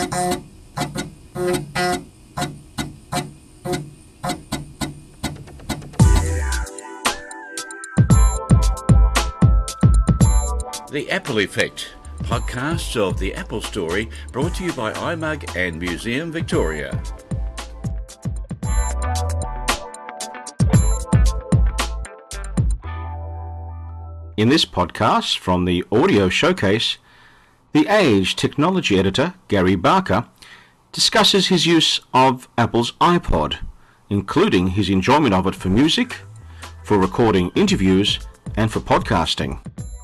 The Apple Effect, podcasts of the Apple story, brought to you by iMug and Museum Victoria. In this podcast from the Audio Showcase, The Age technology editor, Gary Barker, discusses his use of Apple's iPod, including his enjoyment of it for music, for recording interviews, and for podcasting.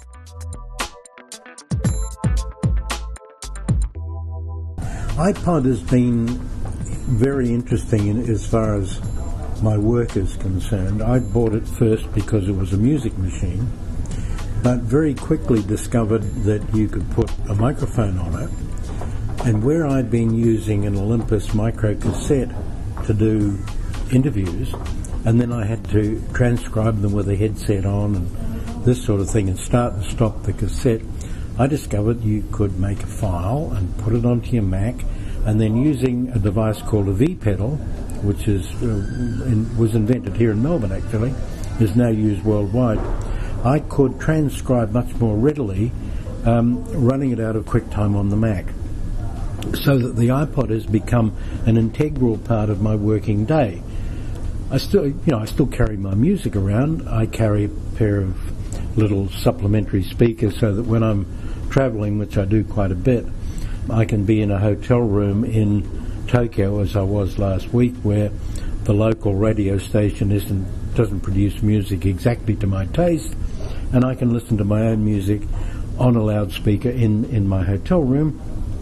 iPod has been very interesting as far as my work is concerned. I bought it first because it was a music machine, but very quickly discovered that you could put a microphone on it. And where I'd been using an Olympus micro cassette to do interviews, and then I had to transcribe them with a headset on and this sort of thing and start and stop the cassette, I discovered you could make a file and put it onto your Mac, and then using a device called a V-pedal, which was invented here in Melbourne actually, is now used worldwide, I could transcribe much more readily running it out of QuickTime on the Mac. So that the iPod has become an integral part of my working day. I still carry my music around. I carry a pair of little supplementary speakers so that when I'm travelling, which I do quite a bit, I can be in a hotel room in Tokyo, as I was last week, where the local radio station doesn't produce music exactly to my taste, and I can listen to my own music on a loudspeaker in my hotel room.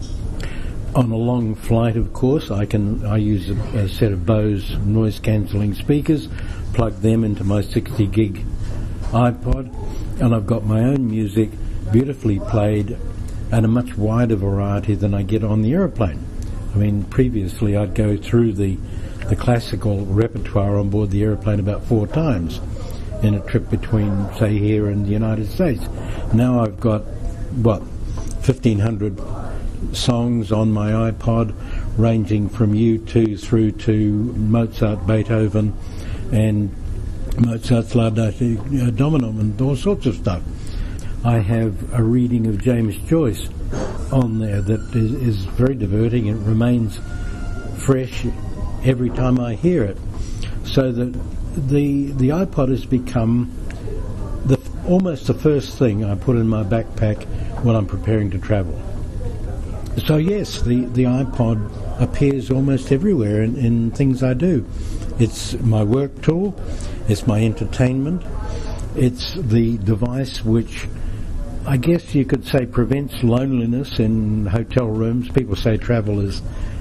On a long flight, of course, I use a set of Bose noise-cancelling speakers, plug them into my 60 gig iPod, and I've got my own music beautifully played and a much wider variety than I get on the aeroplane. I mean, previously I'd go through the classical repertoire on board the aeroplane about 4 times in a trip between, say, here and the United States. Now I've got, 1,500 songs on my iPod, ranging from U2 through to Mozart, Beethoven, and Mozart's Laudate Dominum, and all sorts of stuff. I have a reading of James Joyce on there that is very diverting and remains fresh every time I hear it. So that the iPod has become almost the first thing I put in my backpack when I'm preparing to travel. So yes, the iPod appears almost everywhere in things I do. It's my work tool, it's my entertainment, it's the device which I guess you could say prevents loneliness in hotel rooms. People say travel is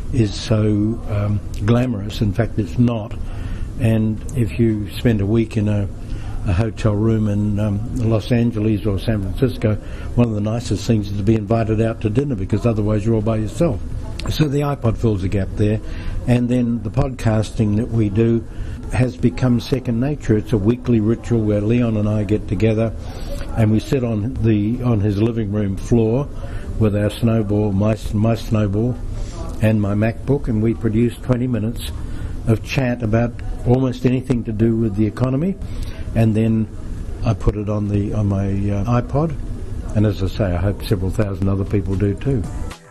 so glamorous. In fact, it's not. And if you spend a week in a hotel room in Los Angeles or San Francisco, one of the nicest things is to be invited out to dinner, because otherwise you're all by yourself. So the iPod fills a gap there. And then the podcasting that we do has become second nature. It's a weekly ritual where Leon and I get together and we sit on his living room floor with our snowball, my snowball, and my MacBook, and we produce 20 minutes of chat about almost anything to do with the economy, and then I put it on my iPod, and as I say, I hope several thousand other people do too.